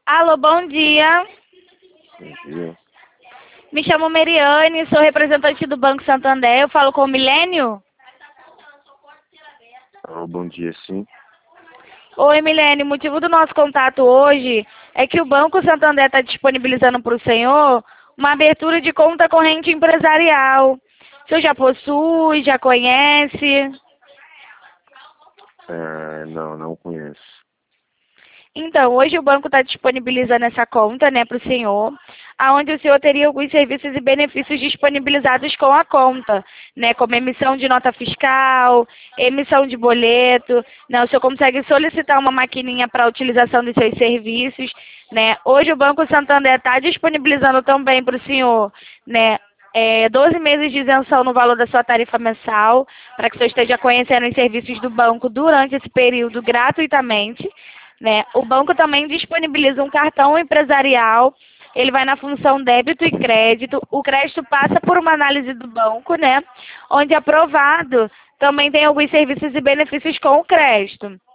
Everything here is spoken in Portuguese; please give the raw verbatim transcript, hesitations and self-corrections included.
Alô, bom dia. Bom dia. Me chamo Meriane, sou representante do Banco Santander. Eu falo com o Milênio? Alô, bom dia, sim. Oi, Milênio. O motivo do nosso contato hoje é que o Banco Santander está disponibilizando para o senhor uma abertura de conta corrente empresarial. O senhor já possui, já conhece? É, não, não conheço. Então, hoje o banco está disponibilizando essa conta, né, para o senhor, aonde o senhor teria alguns serviços e benefícios disponibilizados com a conta, né, como emissão de nota fiscal, emissão de boleto, né, o senhor consegue solicitar uma maquininha para a utilização dos seus serviços, né. Hoje o Banco Santander está disponibilizando também para o senhor, né, é, doze meses de isenção no valor da sua tarifa mensal, para que o senhor esteja conhecendo os serviços do banco durante esse período gratuitamente. Né? O banco também disponibiliza um cartão empresarial, ele vai na função débito e crédito, o crédito passa por uma análise do banco, né? Onde aprovado, também tem alguns serviços e benefícios com o crédito.